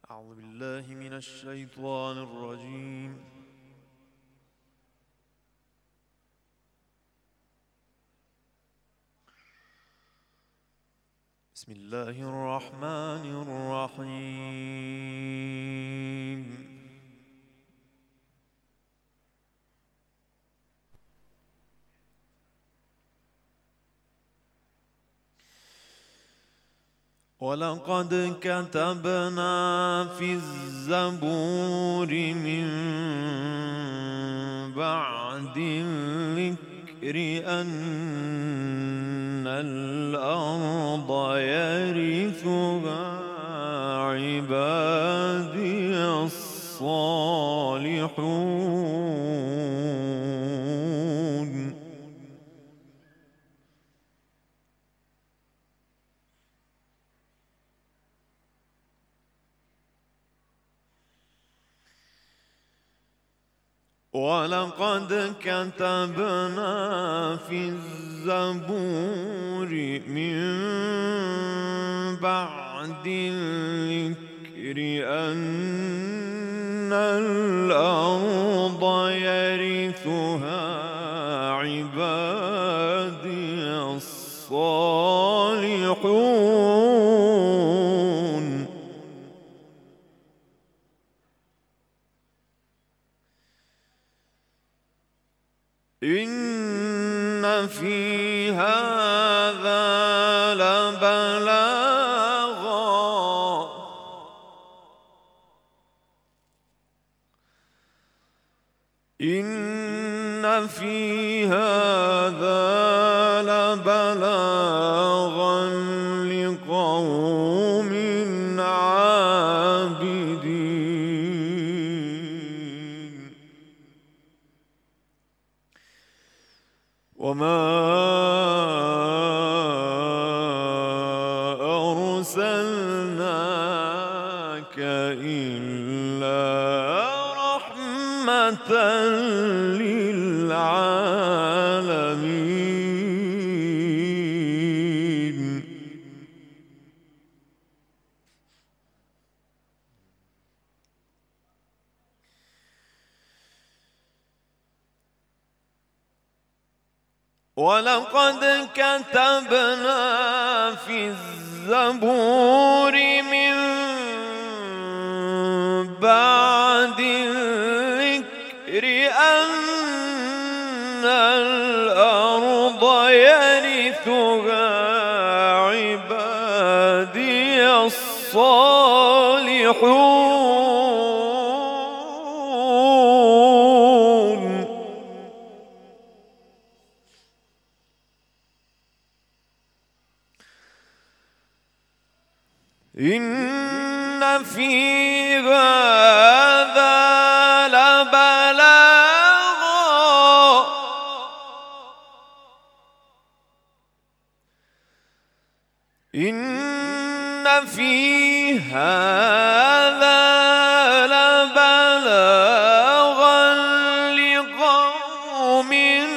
أعوذ بالله من الشيطان الرجيم. بسم الله الرحمن الرحيم. ولقد كتبنا في الزبور من بعد الذكر أن الأرض يرثها عبادي الصالحون. ولقد كتبنا في الزبور من بعد الذكر أن الأرض يرثها عبادي الصالحون. إن في هذا لبلاغا إن في هذا لبلاغا لقوم عابدين. وما أرسلناك إلا رحمة للعالمين. ولقد كتبنا في الزبور من بعد الذكر أن الأرض يرثها عبادي الصالحون. إن في هذا لبلاغا إن في هذا لبلاغا لقوم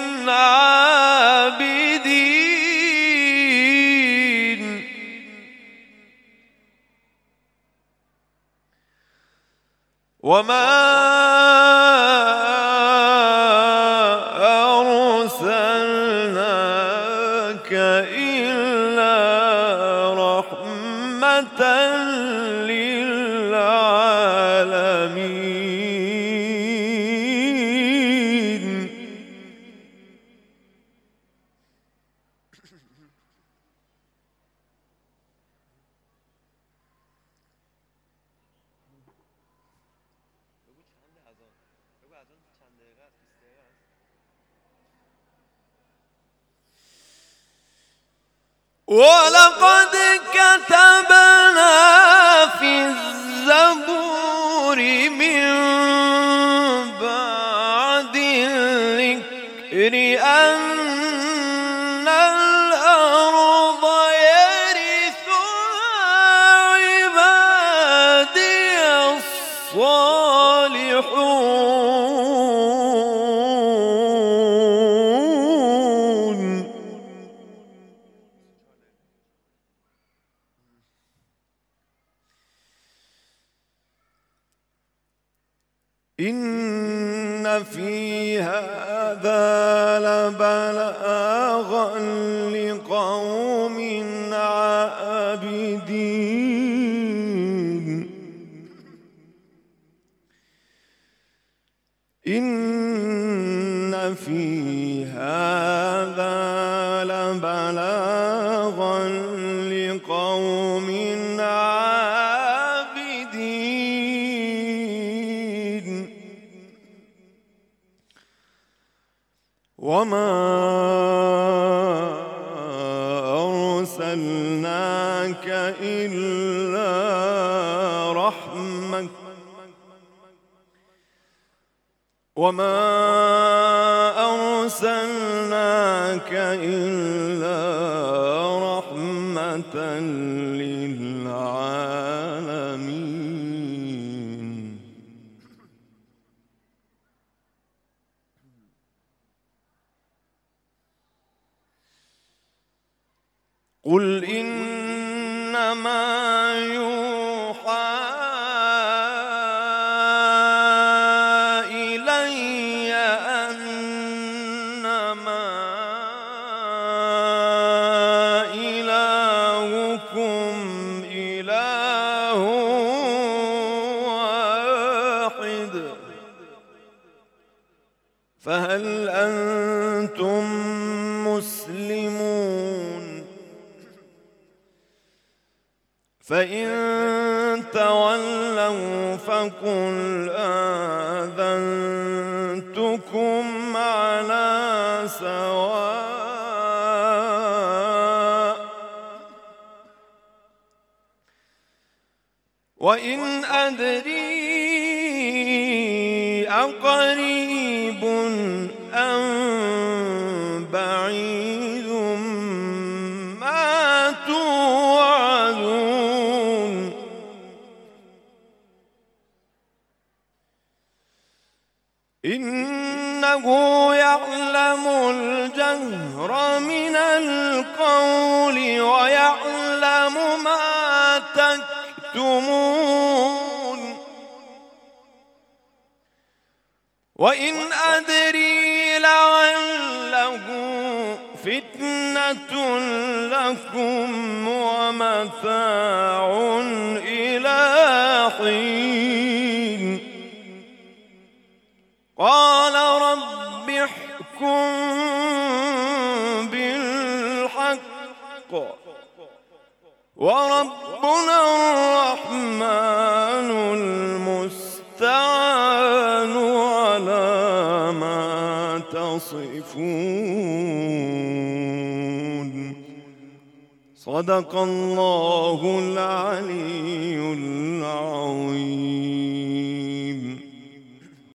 عابدين. وما أرسلناك إلا رحمة للعالمين. ولقد كتبنا في الزبور من بعد الذكر أن الأرض يرثها عبادي الصالحون. إن في هذا لبلاغا لقوم عابدين إن في هذا لبلاغا لقوم عابدين وما أرسلناك إلا رحمة للعالمين قل إنما يوحى إلي أنما إلهكم إله واحد فهل أنتم مسلمون فإن تولوا فقل آذنتكم على سواء وإن أدري أقريب أم بعيد ما توعدون إنه يعلم الجهر من القول ويعلم ما تكتمون وإن أدري لعله فتنة لكم ومتاع إلى حين قال رب احكم بالحق وربنا الرحمن المستعان على ما تصفون صدق الله العلي العظيم.